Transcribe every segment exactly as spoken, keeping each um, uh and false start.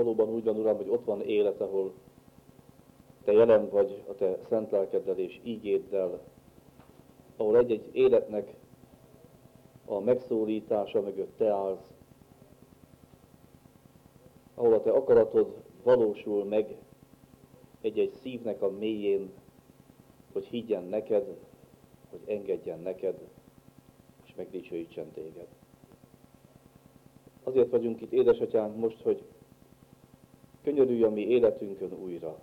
valóban úgy van, Uram, hogy ott van élet, ahol Te jelen vagy a Te szent lelkeddel és ígéddel, ahol egy-egy életnek a megszólítása mögött Te állsz, ahol a Te akaratod valósul meg egy-egy szívnek a mélyén, hogy higgyen neked, hogy engedjen neked, és megdicsőítsen téged. Azért vagyunk itt, édesatyánk, most, hogy könyörülj a mi életünkön újra.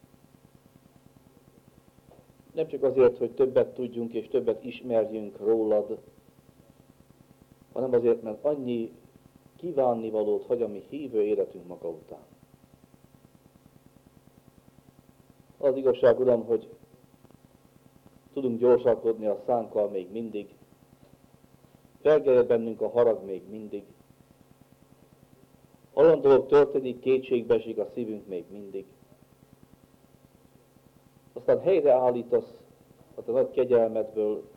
Nem csak azért, hogy többet tudjunk és többet ismerjünk rólad, hanem azért, mert annyi kívánnivalót hagy a mi hívő életünk maga után. Az igazság, Uram, hogy tudunk gyorsalkodni a szánkkal még mindig, felgerjed bennünk a harag még mindig, olyan dolog történik, kétségbe esik a szívünk még mindig. Aztán helyreállítasz a te nagy kegyelmedből,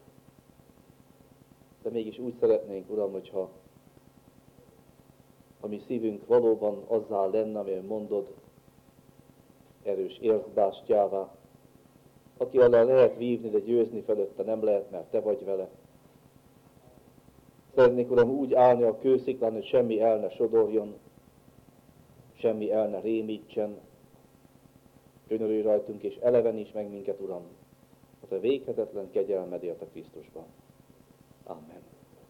de mégis úgy szeretnénk, Uram, hogyha a mi szívünk valóban azzá lenne, amilyen mondod, erős érzbástyává, aki alá lehet vívni, de győzni fölötte nem lehet, mert te vagy vele. Szeretnék, Uram, úgy állni a kősziklán, hogy semmi el ne sodorjon, semmi el ne rémítsen. Könyörülj rajtunk, és eleveníts meg minket, Uram, a te véghetetlen kegyelmedért a Krisztusban. Amen.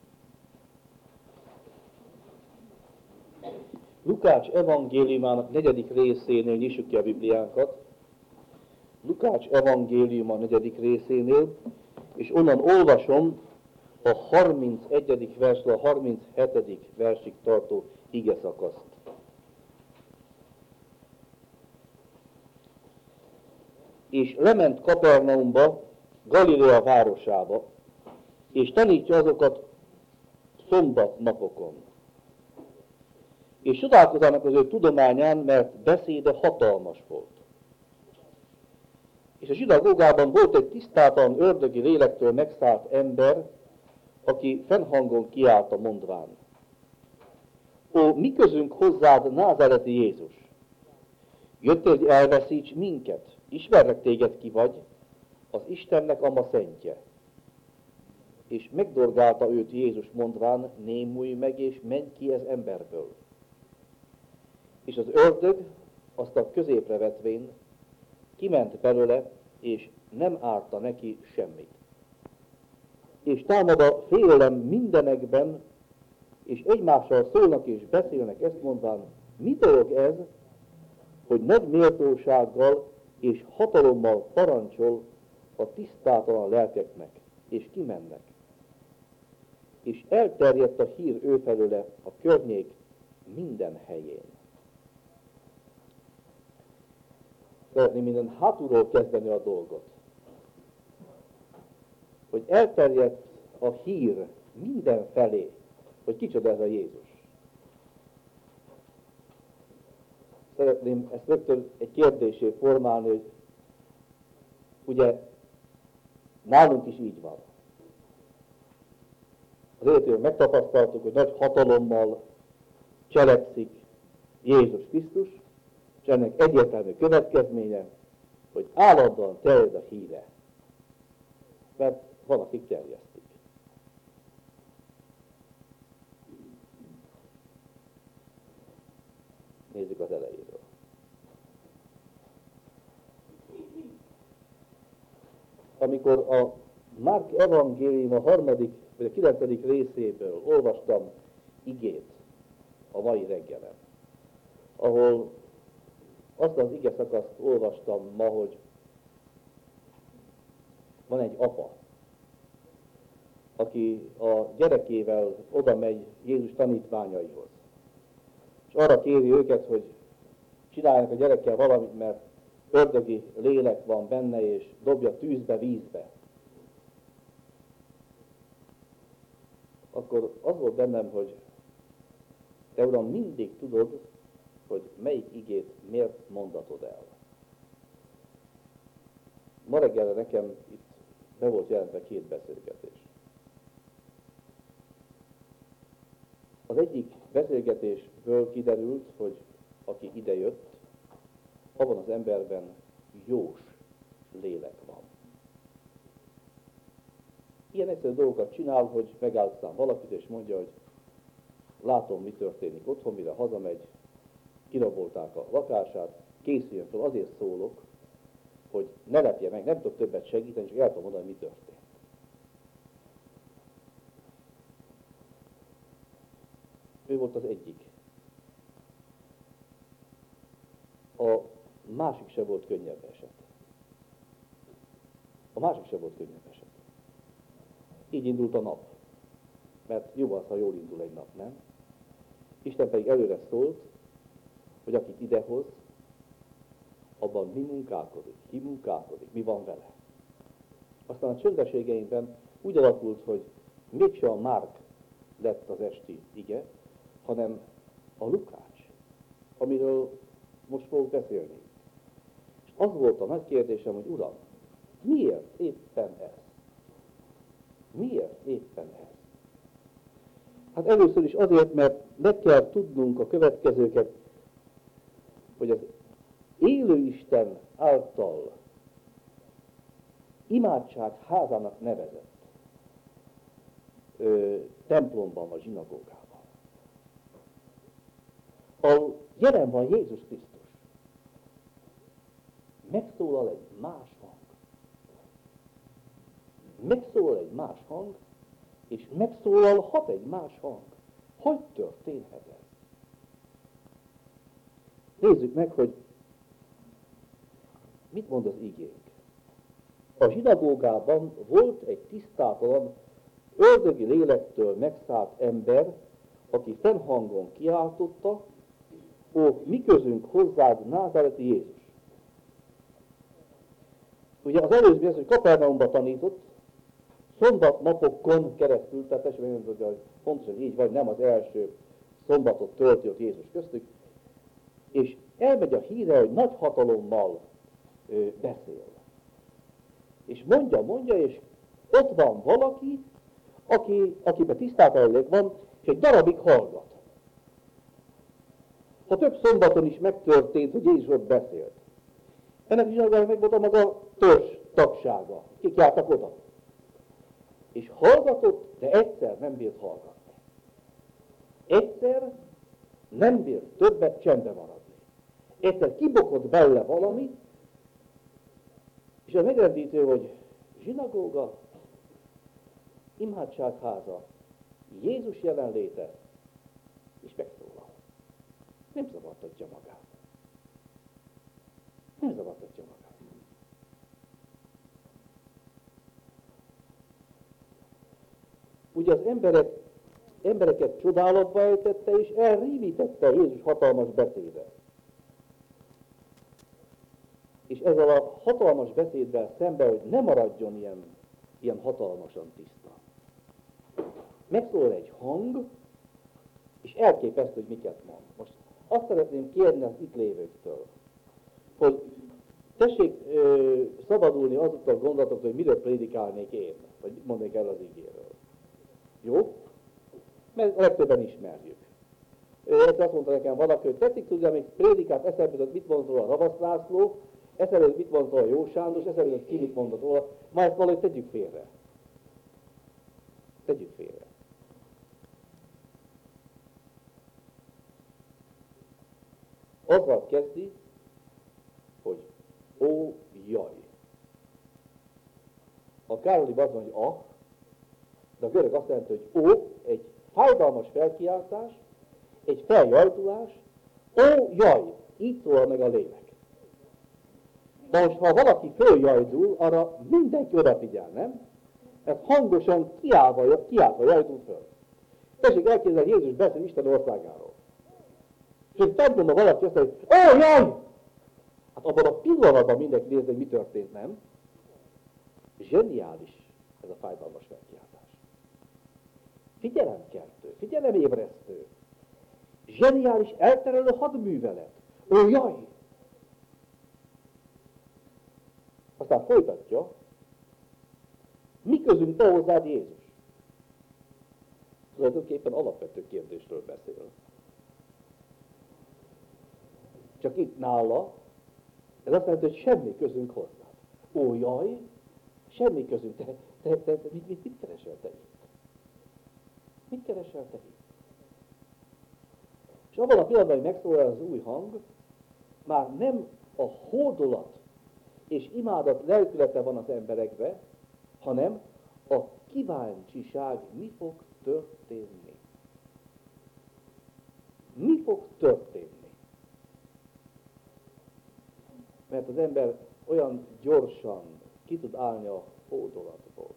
Lukács evangéliumának negyedik részénél nyissuk ki a Bibliánkat. Lukács evangéliuma negyedik részénél, és onnan olvasom a harmincegyedik versről a harminchetedik versig tartó igeszakaszt. És lement Kapernaumba, Galilea városába, és tanítja azokat szombat napokon. És csodálkozának az ő tudományán, mert beszéde hatalmas volt. És a zsinagógában volt egy tisztátalan ördögi lélektől megszállt ember, aki fennhangon kiállta mondván: Ó, mi közünk hozzád, názáreti Jézus? Jöttél, hogy elveszíts minket? Ismerlek téged, ki vagy, az Istennek ama szentje. És megdorgálta őt Jézus mondván: némulj meg, és menj ki ez emberből. És az ördög, azt a középre vetvén, kiment belőle, és nem árta neki semmit. És támad a félelem mindenekben, és egymással szólnak és beszélnek, ezt mondván: mi dolog ez, hogy nagy méltósággal és hatalommal parancsol a tisztátalan lelkeknek, és kimennek. És elterjedt a hír ő felőle a környék minden helyén. Szeretném minden hátulról kezdeni a dolgot. Hogy elterjedt a hír mindenfelé, hogy kicsoda ez a Jézus. Szeretném ezt rögtön egy kérdésé formálni, hogy ugye nálunk is így van. Az életében megtapasztaltuk, hogy nagy hatalommal cselekszik Jézus Krisztus, és ennek egyértelmű következménye, hogy állandóan terjed a híre. Mert van, akik terjesztik. Nézzük az elejéről. Amikor a Márk evangélium a harmadik, vagy a kilencedik részéből olvastam igét a mai reggelen, ahol azt az ige szakaszt olvastam ma, hogy van egy apa, aki a gyerekével oda megy Jézus tanítványaihoz. És arra kéri őket, hogy csináljanak a gyerekkel valamit, mert ördögi lélek van benne, és dobja tűzbe, vízbe. Akkor az volt bennem, hogy te, Uram, mindig tudod, hogy melyik igét miért mondatod el. Ma reggelre nekem itt be volt jelentve két beszélgetés. Az egyik beszélgetésből kiderült, hogy aki idejött, abban az emberben jós lélek van. Ilyen egyszerű dolgokat csinál, hogy megáll szám valakit, és mondja, hogy látom, mi történik otthon, mire hazamegy, kirabolták a lakását, készüljön fel, azért szólok, hogy ne lepje meg, nem tudok többet segíteni, csak el tudom mondani, mi történt. Ő volt az egyik. A másik se volt könnyebb eset. A másik se volt könnyebb eset. Így indult a nap. Mert jó az, ha jól indul egy nap, nem? Isten pedig előre szólt, hogy akit idehoz, abban mi munkálkodik, ki munkálkodik, mi van vele. Aztán a csöndeségeimben úgy alakult, hogy mégse a Márk lett az esti ige, hanem a Lukács, amiről most fogok beszélni. És az volt a nagy kérdésem, hogy Uram, miért éppen ez? Miért éppen ez? Hát először is azért, mert meg kell tudnunk a következőket, hogy az élő Isten által imádság házának nevezett ö, templomban vagy zsinagógában, ahol jelen van Jézus Krisztus, megszólal egy más hang. Megszólal egy más hang, és megszólalhat egy más hang. Hogy történhet ez? Nézzük meg, hogy mit mond az igénk. A zsinagógában volt egy tisztátalan, ördögi lélektől megszállt ember, aki fennhangon kiáltotta, ó, mi közünk hozzád, názáreti Jézus. Ugye az előző az, hogy Kapernaumba tanított, szombat napokon keresztül, tehát tessék meg, hogy pontosan így vagy, nem az első szombatot tölti ott Jézus köztük, és elmegy a híre, hogy nagy hatalommal ö, beszél. És mondja, mondja, és ott van valaki, aki, akiben tisztátalan van, és egy darabig hallgat. Ha több szombaton is megtörtént, hogy Jézus ott beszélt. Ennek is meg volt a maga törzs tagsága. Kik jártak oda. És hallgatott, de egyszer nem bírt hallgatni. Egyszer nem bírt többet csendbe maradni. Egyszer kibokott belőle valami, és a megrendítő, hogy zsinagóga, imádságháza, Jézus jelenléte, és megszólal. Nem zavartatja magát. Nem zavartatja magát. Ugye az emberek, embereket csodálatba ejtette, és elrímítette Jézus hatalmas beszéde. És ezzel a hatalmas beszéddel szemben, hogy ne maradjon ilyen, ilyen hatalmasan tiszta. Megszólal egy hang, és elképesztő, hogy miket mond. Most azt szeretném kérni az itt lévőktől, hogy tessék ö, szabadulni azoktól a gondolatoktól, hogy miről prédikálnék én, vagy mit mondnék el az igéről. Jó? Mert a legtöbben ismerjük. Egyszer azt mondta nekem valaki, hogy tetszik tudja, amíg prédikált, eszembe jutott, mit mondott róla Ravasz László, eszembe jutott, mit mondott róla Jó Sándor, eszembe jutott, ki mit mondott róla, már ezt valahogy tegyük félre. Tegyük félre. Azzal kezdi, hogy ó, jaj. A Károliban azt mondja, hogy ah, de a görög azt jelenti, hogy ó, egy fájdalmas felkiáltás, egy feljajdulás, ó, jaj, így szól meg a lélek. De most, ha valaki följajdul, arra mindenki odafigyel, nem? Ez hangosan kiálva, kiálva jajdul föl. Tessék elképzelni, Jézus beszél Isten országáról. És egy templomban valaki azt mondja, hogy ó, jaj! Hát abban a pillanatban mindenki nézi, hogy mi történt, nem? Zseniális ez a fájdalmas felkiáltás. Figyelemkeltő, figyelemébresztő, zseniális, elterelő hadművelet. Ó, jaj! Aztán folytatja, mi közünk te hozzád Jézus? Tulajdonképpen alapvető kérdésről beszél. csak itt nála, ez azt jelenti, hogy semmi közünk hozzá. Ó, jaj, semmi közünk. Te, te, te, te mit, mit, mit keresel te itt? Mit keresel te itt? És abban a pillanatban, hogy megszólal az új hang, már nem a hódolat és imádat lelkülete van az emberekbe, hanem a kíváncsiság, mi fog történni. Mi fog történni? Mert az ember olyan gyorsan ki tud állni a hódolatból.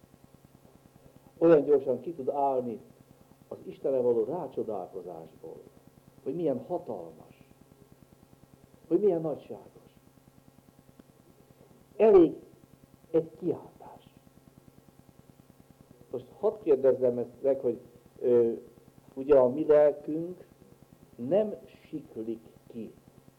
Olyan gyorsan ki tud állni az Istenre való rácsodálkozásból, hogy milyen hatalmas, hogy milyen nagyságos. Elég egy kiáltás. Most hadd kérdezzem ezt meg, hogy ö, ugye a mi lelkünk nem siklik ki.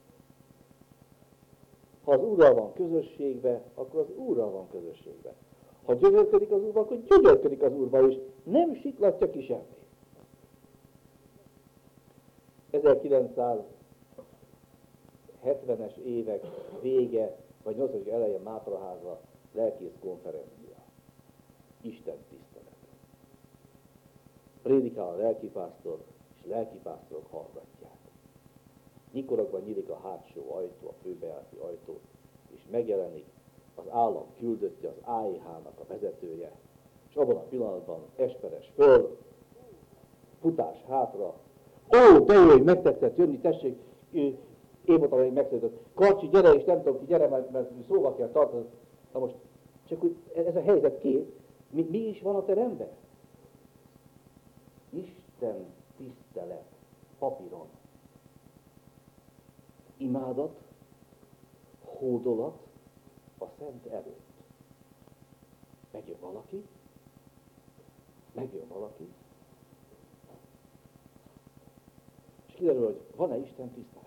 Ha az Úrral van közösségbe, akkor az Úrral van közösségbe. Ha gyönyörködik az Úrba, akkor gyönyörködik az Úrba, és nem siklatja ki semmi. ezerkilencszázhetvenes évek vége, vagy nyolcvanas eleje Mátraházba lelkész konferencia. Isten tisztelet. Prédikál a lelkipásztor, és lelkipásztorok hallgatják. Nyikorogban nyílik a hátsó ajtó, a főbejárati ajtó, és megjelenik az állam küldöttje, az á é há-nak a vezetője, és abban a pillanatban esperes föl, futás hátra, ó, de jó, hogy megtetszett jönni, tessék, én voltam, hogy megszólított, Karcsi, gyere, és nem tudom ki, gyere, mert, mert szóval kell tartani. Na most, csak úgy, ez a helyzet kép, mi, mi is van a teremben? Isten tisztelet, papíron. Imádat, hódolat a szent előtt. Megjön valaki, megjön valaki, és kiderül, hogy van-e Isten tisztelet.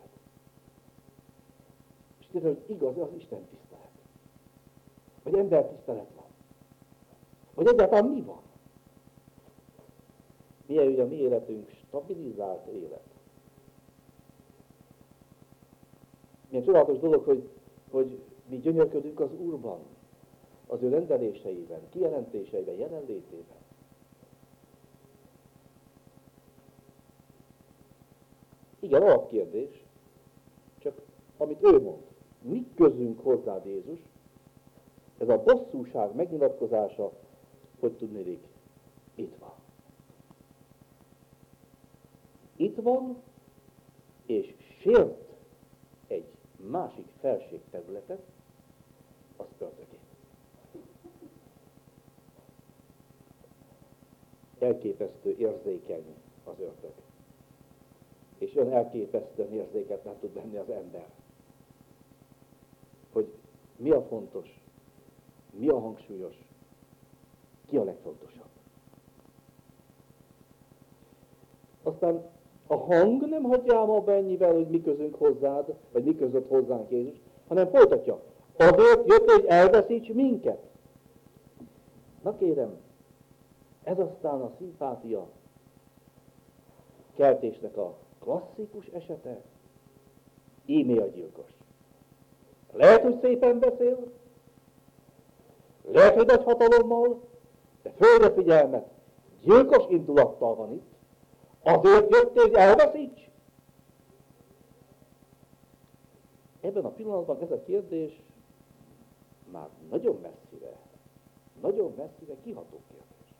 És kiderül, hogy igaz-e az Isten tisztelet. Vagy ember tisztelet van. Vagy egyáltalán mi van. Milyen ugye a mi életünk stabilizált élet. Milyen csodálatos dolog, hogy, hogy mi gyönyörködünk az Úrban, az ő rendeléseiben, kijelentéseiben, jelenlétében. Igen, alapkérdés, csak amit ő mond, mi közünk hozzád Jézus, ez a bosszúság megnyilatkozása, hogy tudnélik, itt van. Itt van, és sért egy másik felségterületet, az ördögé. Elképesztő érzékeny az ördög. És olyan elképesztően érzéket nem tud lenni az ember. Hogy mi a fontos, mi a hangsúlyos, ki a legfontosabb. Aztán a hang nem hagyja ám abba ennyivel, hogy mi közünk hozzád, vagy mi között hozzánk Jézus, hanem folytatja. Azért jött, hogy elveszíts minket. Na kérem, ez aztán a szimpátia keltésnek a klasszikus esete. Ímé a gyilkos. Lehet, hogy szépen beszél, lehet, hogy nagy hatalommal, de fölre figyelmet, gyilkos indulattal van itt. Azért jöttél, hogy elveszíts? Ebben a pillanatban ez a kérdés már nagyon messzire, nagyon messzire kiható kérdés.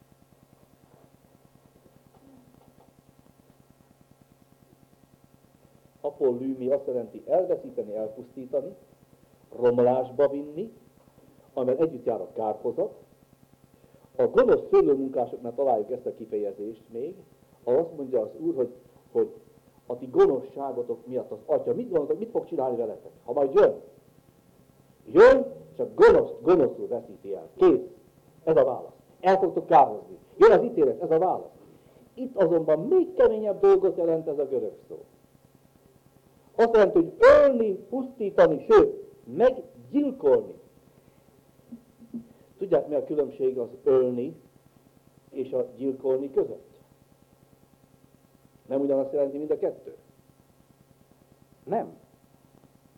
Apollümi azt jelenti elveszíteni, elpusztítani, romlásba vinni, amivel együtt jár a kárhozat. A gonosz szőlőmunkásoknál találjuk ezt a kifejezést még, ahol azt mondja az Úr, hogy, hogy a ti gonoszságotok miatt az Atya, mit gondoltok, mit fog csinálni veletek? Ha majd jön, jön, csak gonosz, gonoszul veszíti el. Kész. Ez a válasz. El fogtok kárhozni. Jön az ítélet, ez a válasz. Itt azonban még keményebb dolgot jelent ez a görög szó. Azt jelenti, hogy ölni, pusztítani, sőt, meggyilkolni. Tudják, mi a különbség az ölni és a gyilkolni között? Nem ugyanazt jelenti mind a kettő? Nem.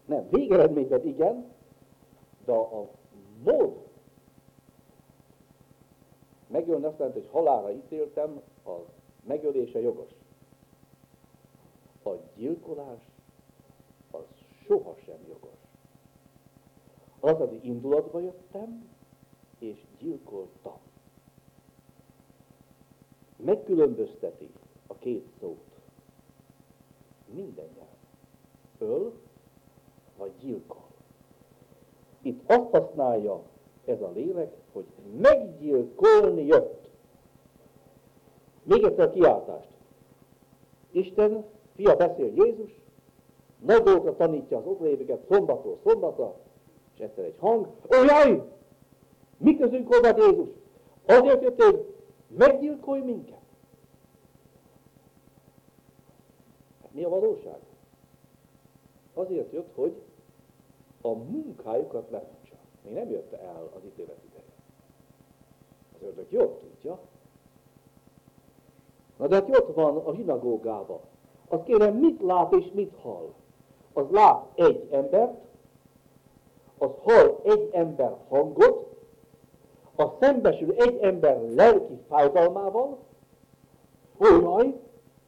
Nem, végeredményben igen, de a mód megölni azt jelenti, hogy halálra ítéltem, a megölése jogos. A gyilkolás az sohasem jogos. Az, hogy indulatba jöttem, és gyilkoltam. Megkülönbözteti a két szót. Minden nyelv. Öl, vagy gyilkol. Itt azt használja ez a lélek, hogy meggyilkolni jött. Még egyszer a kiáltást. Isten, fia beszél Jézus, nagy dolgokra tanítja az ott lévőket szombatról szombatra, és egyszer egy hang, ó jaj! Mi közünk hozzád Jézus? Azért jött, hogy meggyilkolj minket. Hát mi a valóság? Azért jött, hogy a munkájukat lefontsa. Még nem jött el az ítélet ideje. Az ördög jobb tudja. Na de hát ott van a zsinagógában. Az kérem, mit lát és mit hall? Az lát egy embert, az hall egy ember hangot, az szembesül egy ember lelki fájdalmával, ó jaj,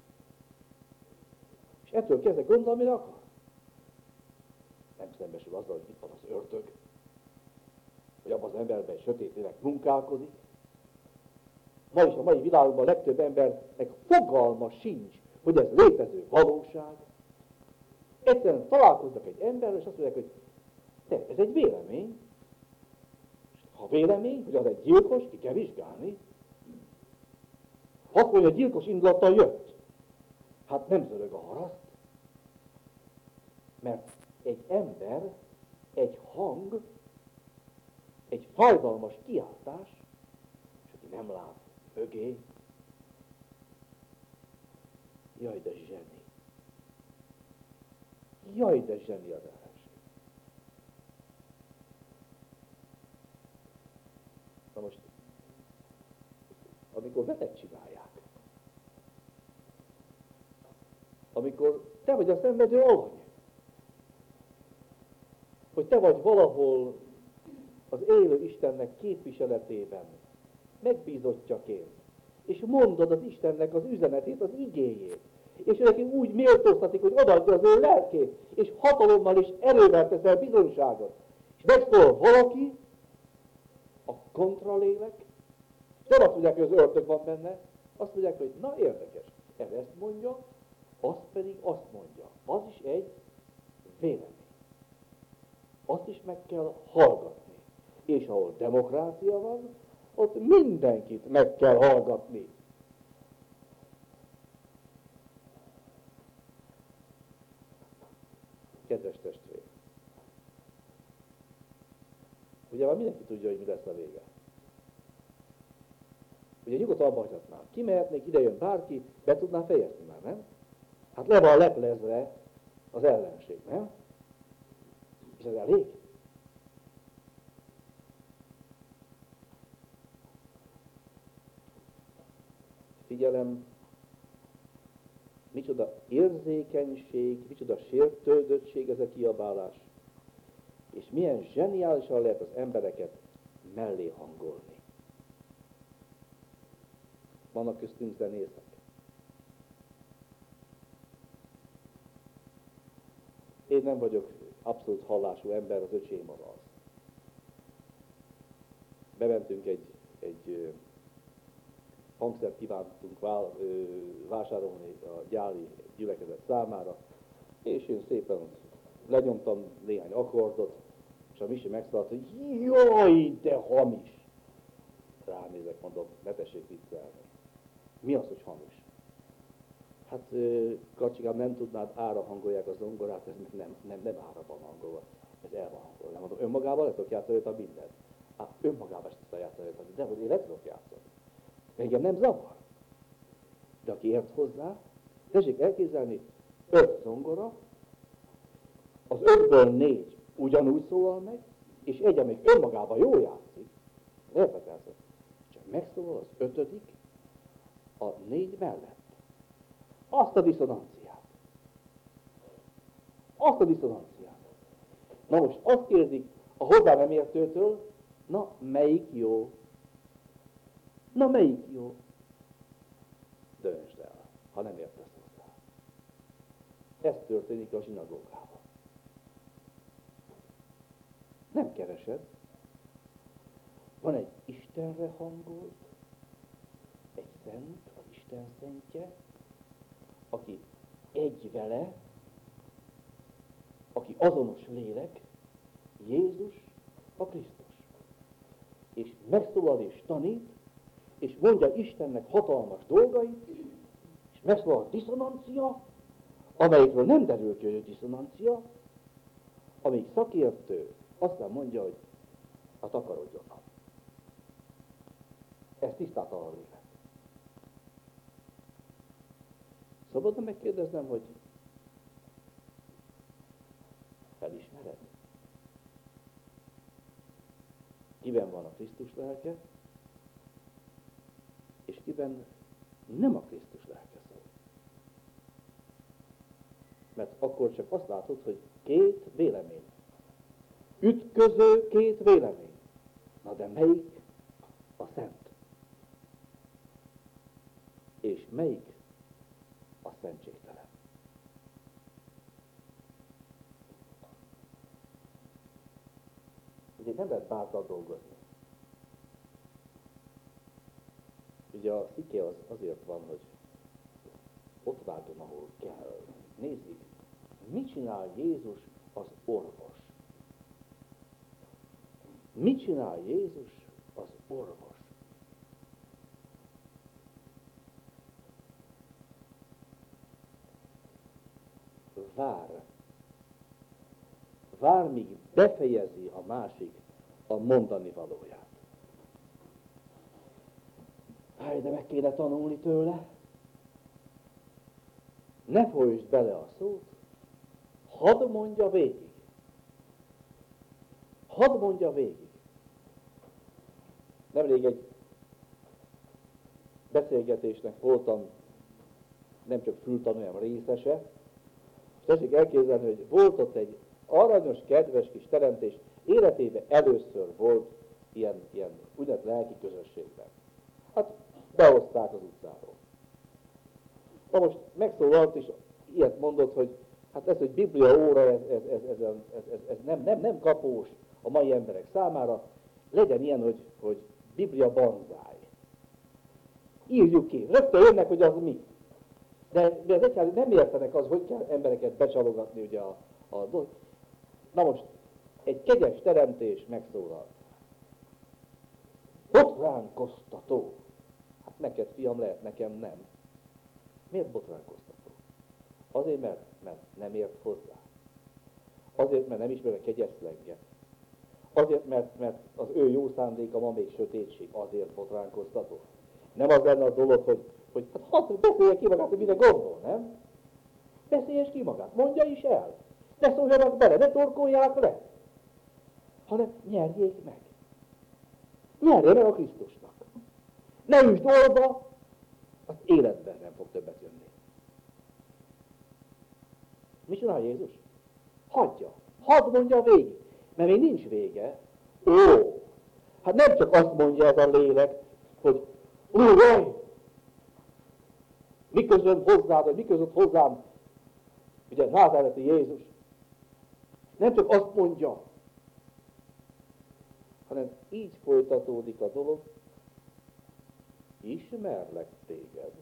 és ettől kezdve gondol, amire akar. Nem szembesül azzal, hogy itt van az ördög, hogy abban az emberben egy sötét lélek munkálkodik. Ma is a mai világban a legtöbb embernek fogalma sincs, hogy ez létező valóság. Egyszerűen találkoznak egy emberrel, és azt mondják, hogy te, ez egy vélemény. Ha vélemény, hogy az egy gyilkos, ki kell vizsgálni. Azt mondja, hogy a gyilkos indulattal jött. Hát nem zörög a haraszt. Mert egy ember, egy hang, egy fájdalmas kiáltás, és aki nem lát mögé, jaj, de zseni. Jaj, de zseni az ellenség. Na most, amikor veled csinálják, amikor te vagy a szenvedő alany, hogy te vagy valahol az élő Istennek képviseletében, megbízottjaként, és mondod az Istennek az üzenetét, az igéjét, és ő neki úgy méltóztatik, hogy odaadja az ő lelkét, és hatalommal és erővel teszel bizonyságot. És megszól valaki, a kontralélek, és nem azt mondják, hogy az ördög van benne, azt mondják, hogy na érdekes, ez ezt mondja, az pedig azt mondja. Az is egy vélemény. Azt is meg kell hallgatni. És ahol demokrácia van, ott mindenkit meg kell hallgatni. Kedves testvér! Ugye már mindenki tudja, hogy mi lesz a vége. Ugye nyugodtan abba hagyhatnám. Kimehetnék, ide jön bárki, be tudná fejezni már, nem? Hát le van leplezve az ellenség, nem? És ez elég? Figyelem, micsoda érzékenység, micsoda sértődöttség ez a kiabálás, és milyen zseniálisan lehet az embereket mellé hangolni. Vannak köztünk zenészek. Én nem vagyok abszolút hallású ember, az öcsém az az. Bementünk egy, egy hangszert kívántunk vásárolni a gyári gyülekezet számára, és én szépen lenyomtam néhány akkordot, és a Misi megszólalt, hogy jaj, de hamis! Ránézek, mondom, ne tessék viccelni. Mi az, hogy hamis? Hát, Kacsikám, nem tudnád, ára hangolják a zongorát, ez nem, nem, nem ára van hangolva, ez el van hangolva. Nem mondom, önmagában le tudok játszani a mindent. Hát, önmagában sem tudok játszani a mindent, de hogy én le tudok játszani. Engem nem zavar. De aki ért hozzá, tessék elképzelni, öt zongora, az ötből négy ugyanúgy szólal meg, és egy, amelyik önmagában jól játszik, érdekelsz, csak megszólal az ötödik a négy mellett. Azt a diszonanciát. Azt a diszonanciát. Na most azt kérdik a hozzá nem értőtől, na melyik jó? Na melyik jó? Döntsd el, ha nem értesz hozzá. Ez történik a zsinagógában. Nem keresed. Van egy Istenre hangolt, egy szent, az Isten szentje, aki egy vele, aki azonos lélek, Jézus a Krisztus. És megszólal és tanít, és mondja Istennek hatalmas dolgait, és megszólal a diszonancia, amelyikről nem derül ki, hogy a diszonancia, amelyik szakértő aztán mondja, hogy a takarodjon. Ez tisztátalan lélek. Szabadna megkérdeznem, hogy felismered? Kiben van a Krisztus lelke, és kiben nem a Krisztus lelke szól. Mert akkor csak azt látod, hogy két vélemény. Ütköző két vélemény. Na de melyik a szent? És melyik a szentségtelen? Ugye nem lehet bátran dolgozni. Ugye a szike az azért van, hogy ott vágjon, ahol kell. Nézzük, mit csinál Jézus az orvos? Mit csinál Jézus az orvos? Vár. Vár, míg befejezi a másik a mondani valóját. Háj, de meg kéne tanulni tőle. Ne folytsd bele a szót, hadd mondja végig. Hadd mondja végig. Nemrég egy beszélgetésnek voltam nem csak fültanújám részese, és tessék elképzelni, hogy volt ott egy aranyos, kedves kis teremtés, életében először volt ilyen, ilyen úgynevezett lelki közösségben. Hát behozták az utcáról. Na most megszólalt, és ilyet mondott, hogy hát ez, hogy Biblia óra, ez, ez, ez, ez, ez, ez, ez nem, nem, nem kapós a mai emberek számára, legyen ilyen, hogy, hogy Biblia banzáj. Írjuk ki. Rögtön jönnek, hogy az mi. De, de az egyáltalán nem értenek az, hogy kell embereket becsalogatni ugye a, a dolog. Na most, egy kegyes teremtés megszólalt. Botránkoztató. Hát neked, fiam, lehet, nekem nem. Miért botránkoztató? Azért, mert, mert nem ért hozzá. Azért, mert nem ismer a kegyes szlenget. Azért, mert, mert az ő jó szándéka ma még sötétség. Azért botránkoztató. Nem az lenne a dolog, hogy, hogy hát hadd beszélje ki magát, hogy mire gondol, nem? Beszéljes ki magát, mondja is el. Ne szóljanak bele, ne torkolják le. Hanem nyerjék meg. Nyerje meg a Krisztusnak. Ne üsd orba, az életben nem fog többet jönni. Mit csinál Jézus? Hagyja. Hadd mondja végig. Mert még nincs vége. Ó! Hát nem csak azt mondja ez a lélek, hogy ó, jaj! Miközben hozzád, vagy miközben hozzám, ugye názáreti Jézus, nem csak azt mondja, hanem így folytatódik a dolog, ismerlek téged.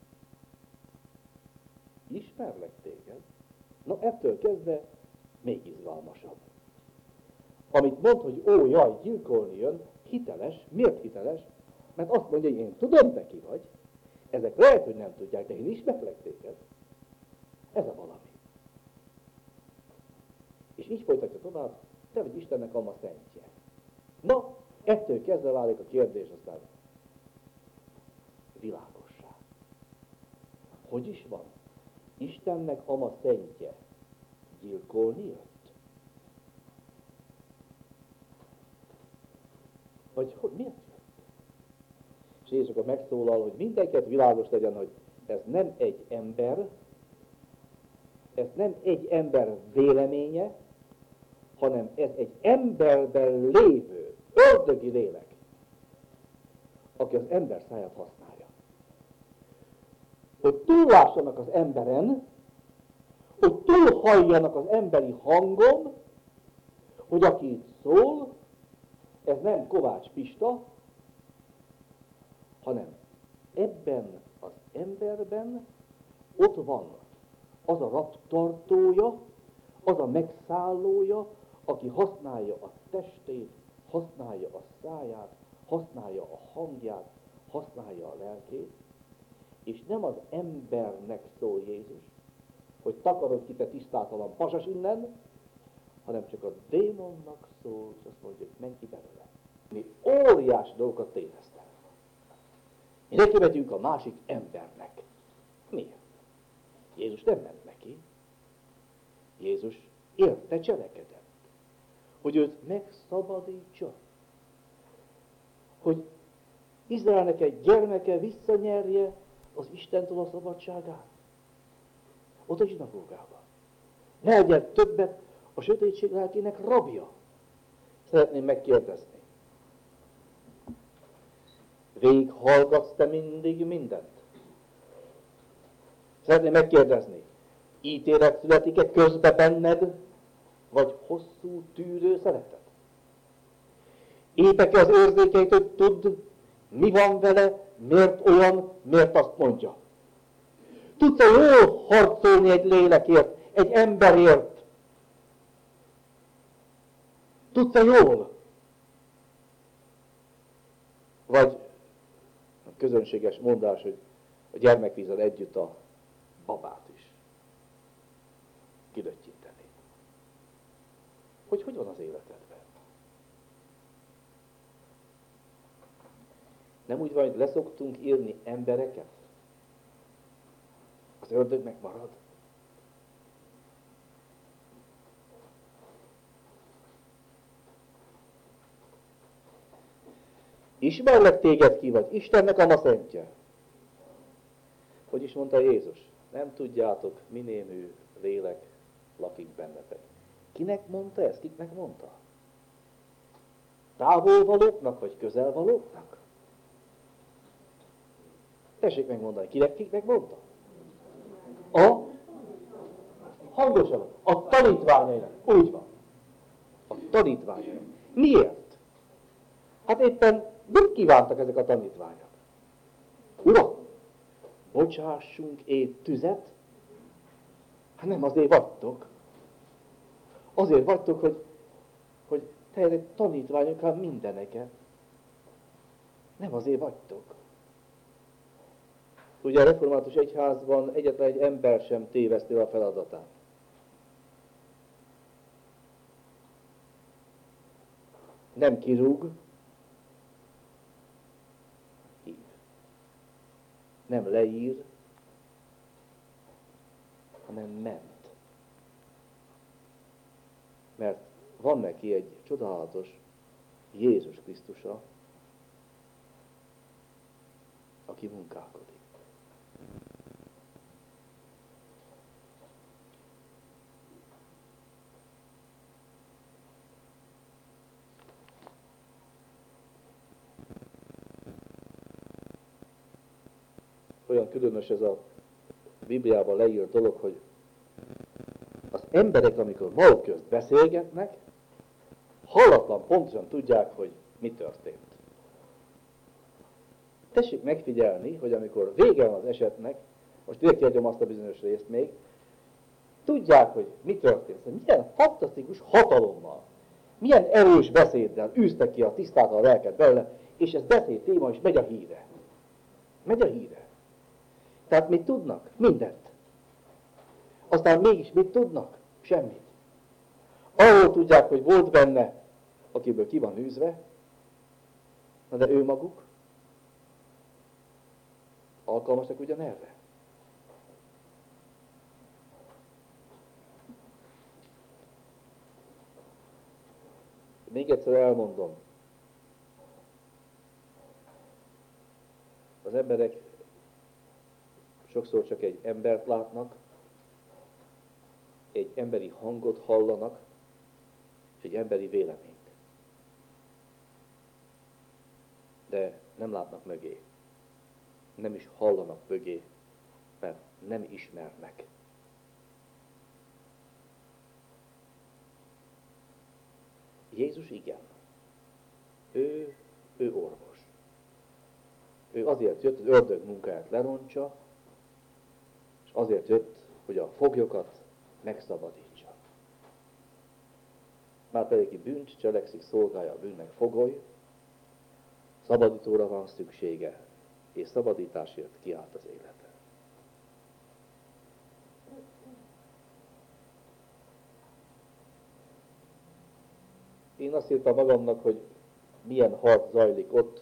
Ismerlek téged. Na, ettől kezdve még izgalmasabb. Amit mond, hogy ó, jaj, gyilkolni jön, hiteles. Miért hiteles? Mert azt mondja, hogy én tudom, te ki vagy. Ezek lehet, hogy nem tudják, de én ismerlek téged. Ez a valami. És így folytatja tovább, te vagy Istennek ama szentje. Na, ettől kezdve válik a kérdés aztán világossá. Hogy is van? Istennek ama szentje gyilkolni jött? Vagy hogy, miért jött? És Jézus akkor megszólal, hogy mindenket világos legyen, hogy ez nem egy ember, ez nem egy ember véleménye, hanem ez egy emberben lévő, ördögi lélek, aki az ember száját használja. Hogy túllássanak az emberen, hogy túlhalljanak az emberi hangon, hogy aki itt szól, ez nem Kovács Pista, hanem ebben az emberben ott van az a raptartója, az a megszállója, aki használja a testét, használja a száját, használja a hangját, használja a lelkét, és nem az embernek szól Jézus, hogy takarod ki te tisztátalan pasas innen, hanem csak a démonnak szól, és azt mondja, hogy menj ki belőle. Mi óriási dolgokat tévesztem. Mi neki megyünk a másik embernek. Miért? Jézus nem ment neki. Jézus érte cselekedett. Hogy őt megszabadítsa. Hogy Izraelnek egy gyermeke visszanyerje az Istentől a szabadságát. Ott a zsinagógában. Ne legyen többet a sötétség lelkének rabja. Szeretném megkérdezni. Végighallgatsz te mindig mindent? Szeretném megkérdezni. Ítélet születik-e közbe benned, vagy hosszú tűrő szeretet? Épek-e az érzékeit, hogy tudd, mi van vele, miért olyan, miért azt mondja? Tudsz-e jól harcolni egy lélekért, egy emberért? Tudsz-e jól? Vagy a közönséges mondás, hogy a gyermekvízzel együtt a babát is kidöttyinteni. Hogy hogy van az életedben? Nem úgy van, hogy leszoktunk írni embereket? Az ördög megmarad. Ismerlek téged, ki vagy, Istennek a szentje. Hogy is mondta Jézus? Nem tudjátok, mi némű lélek lakik bennetek. Kinek mondta ezt? Kiknek mondta? Távolvalóknak, vagy közelvalóknak? Tessék megmondani, kinek, kiknek mondta? A hangosan, a tanítványainak. Úgy van. A tanítványainak. Miért? Hát éppen mit kívántak ezek a tanítványok? Uram, bocsássunk épp tüzet? Hát nem azért vagytok. Azért vagytok, hogy, hogy te tanítványok, hát mindeneket. Nem azért vagytok. Ugye a református egyházban egyetlen egy ember sem téveszti a feladatát. Nem kirúg, hív. Nem leír, hanem ment. Mert van neki egy csodálatos Jézus Krisztusa, aki munkálkodik. Olyan különös ez a Bibliában leírt dolog, hogy az emberek, amikor maguk közt beszélgetnek, hallatlan pontosan tudják, hogy mi történt. Tessék megfigyelni, hogy amikor vége van az esetnek, most direkt adjam azt a bizonyos részt még, tudják, hogy mi történt. Milyen fantasztikus hatalommal, milyen erős beszéddel űztek ki a tisztáltal a lelket belőle, és ez beszéd téma, és megy a híre. Megy a híre. Tehát mit tudnak? Mindent. Aztán mégis mit tudnak? Semmit. Arról tudják, hogy volt benne, akiből ki van űzve, na de ő maguk alkalmasak ugyanerre. Még egyszer elmondom. Az emberek sokszor csak egy embert látnak, egy emberi hangot hallanak, egy emberi véleményt. De nem látnak mögé. Nem is hallanak mögé, mert nem ismernek. Jézus igen. Ő, ő orvos. Ő azért jött, az ördög munkáját lerontsa, és azért jött, hogy a foglyokat megszabadítsa. Már pedig ki bűnt cselekszik, szolgálja a bűnnek fogoly, szabadítóra van szüksége, és szabadításért kiállt az élete. Én azt írtam magamnak, hogy milyen harc zajlik ott.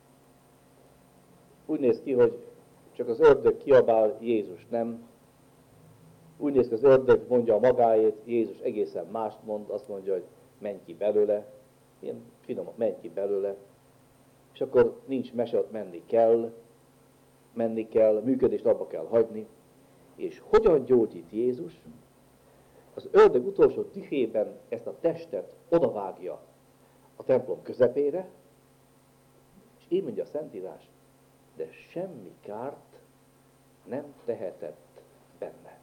Úgy néz ki, hogy csak az ördög kiabál, Jézus nem. Úgy néz ki, az ördög mondja a magáét, Jézus egészen mást mond, azt mondja, hogy menj ki belőle. Ilyen finom, menj ki belőle. És akkor nincs mese, ott menni kell, menni kell, működést abba kell hagyni. És hogyan gyógyít Jézus? Az ördög utolsó dühében ezt a testet odavágja a templom közepére, és így mondja a Szentírás, de semmi kárt nem tehetett benne.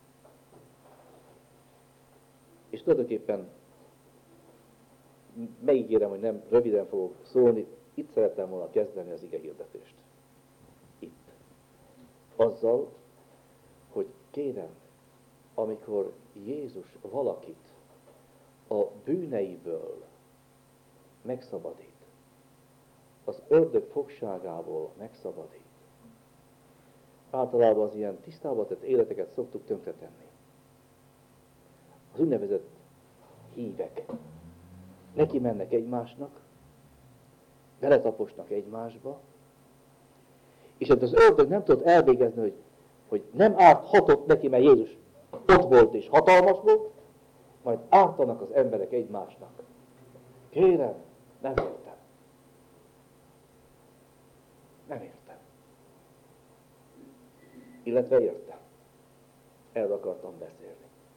És tulajdonképpen megígérem, hogy nem röviden fogok szólni, itt szerettem volna kezdeni az igehirdetést. Itt. Azzal, hogy kérem, amikor Jézus valakit a bűneiből megszabadít, az ördög fogságából megszabadít. Általában az ilyen tisztába tett életeket szoktuk tönkretenni. Az úgynevezett hívek neki mennek egymásnak, beletaposnak egymásba, és az ördög nem tudott elvégezni, hogy, hogy nem árthatott neki, mert Jézus ott volt és hatalmas volt, majd ártanak az emberek egymásnak. Kérem, nem értem. Nem értem. Illetve értem. Erről akartam beszélni.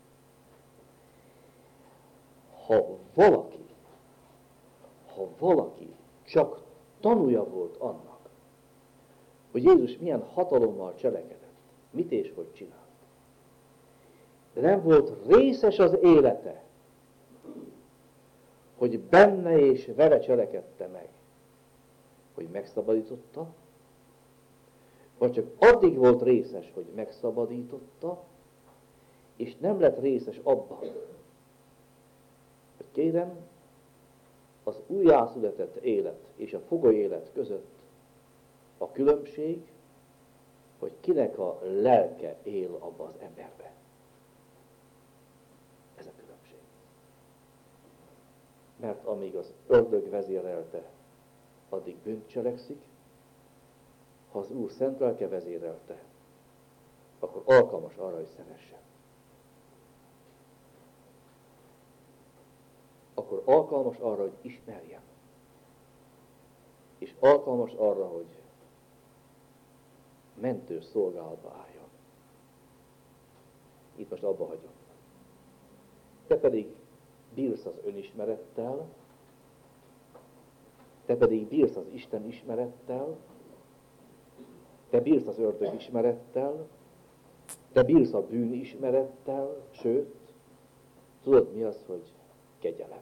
Ha valaki, ha valaki csak tanúja volt annak, hogy Jézus milyen hatalommal cselekedett, mit és hogy csinált, de nem volt részes az élete, hogy benne és vele cselekedte meg, hogy megszabadította, vagy csak addig volt részes, hogy megszabadította, és nem lett részes abban, hogy kérem, az újjászületett élet és a fogoly élet között a különbség, hogy kinek a lelke él abba az emberbe. Ez a különbség. Mert amíg az ördög vezérelte, addig bűnt cselekszik, ha az Úr szent lelke vezérelte, akkor alkalmas arra, hogy szeressen. Akkor alkalmas arra, hogy ismerjen. És alkalmas arra, hogy mentő szolgálatba álljon. Itt most abba hagyom. Te pedig bírsz az önismerettel, te pedig bírsz az Isten ismerettel, te bírsz az ördög ismerettel, te bírsz a bűn ismerettel, sőt, tudod mi az, hogy kegyelem.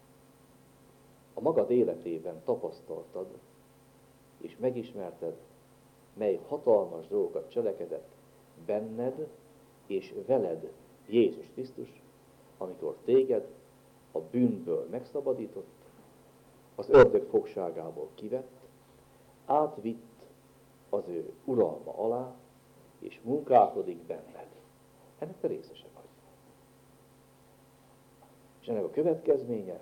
A magad életében tapasztaltad, és megismerted, mely hatalmas dolgokat cselekedett benned és veled Jézus Krisztus, amikor téged a bűnből megszabadított, az ördög fogságából kivett, átvitt az ő uralma alá, és munkálkodik benned. Ennek te részese vagy. És ennek a következménye,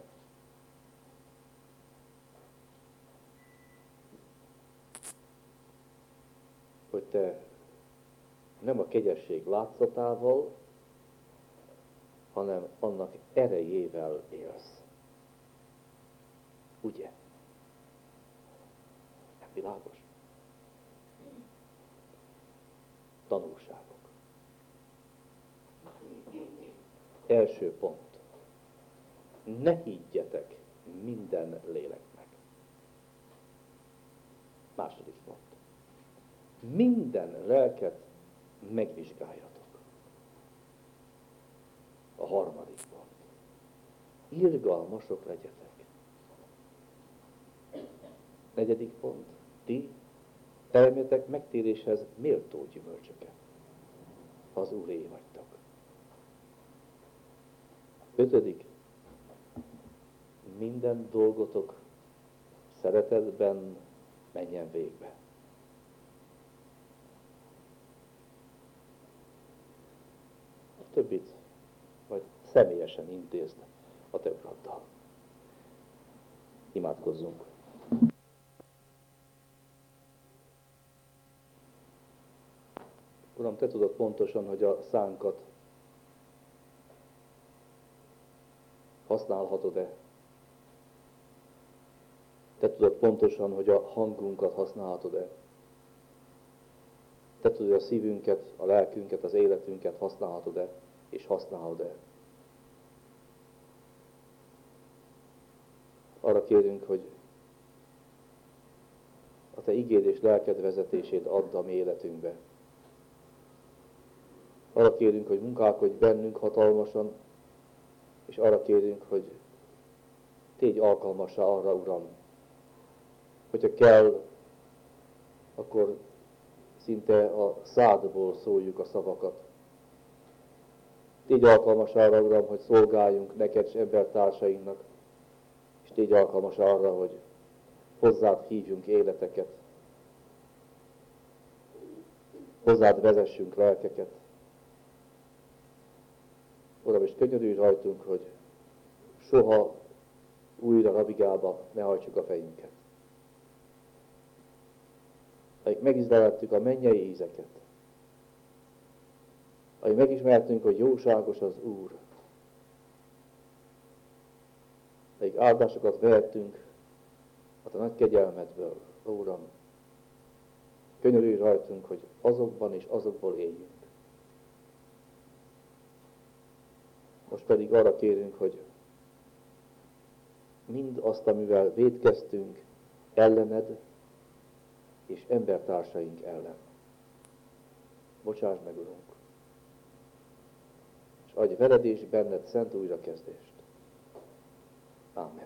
hogy te nem a kegyesség látszatával, hanem annak erejével élsz. Ugye? Nem világos? Tanulságok. Első pont. ne higgyetek minden léleknek. Második pont. Minden lelket megvizsgáljatok. A harmadik pont. Irgalmasok legyetek. Negyedik pont. Ti teremjetek megtéréshez méltó gyümölcsöket. Az Úré vagytok. Ötödik. Minden dolgotok szeretetben menjen végbe. A többit vagy személyesen intézd a te uraddal. Imádkozzunk. Uram, te tudod pontosan, hogy a szánkat használhatod-e. Te tudod pontosan, hogy a hangunkat használhatod-e. Te tudod, hogy a szívünket, a lelkünket, az életünket használhatod-e, és használod-e. Arra kérünk, hogy a te igéd és lelked vezetését add a mi életünkbe. Arra kérünk, hogy munkálkodj bennünk hatalmasan, és arra kérünk, hogy tégy alkalmassá arra, Uram, hogyha kell, akkor szinte a szádból szóljuk a szavakat. Tégy alkalmas arra, Uram, hogy szolgáljunk neked és embertársainknak, és tégy alkalmas arra, hogy hozzád hívjunk életeket, hozzád vezessünk lelkeket. Uram, és könyörülj rajtunk, hogy soha újra rabigába ne hajtsuk a fejünket. Amíg megismerhettük a mennyei ízeket, amíg megismertünk, hogy jóságos az Úr, amíg áldásokat vehettünk a te nagy kegyelmedből, ó Uram, könyörülj rajtunk, hogy azokban és azokból éljünk. Most pedig arra kérünk, hogy mind azt, amivel vétkeztünk ellened és embertársaink ellen. Bocsáss meg, Urunk, és adj veled és benned szent újrakezdést. Ámen.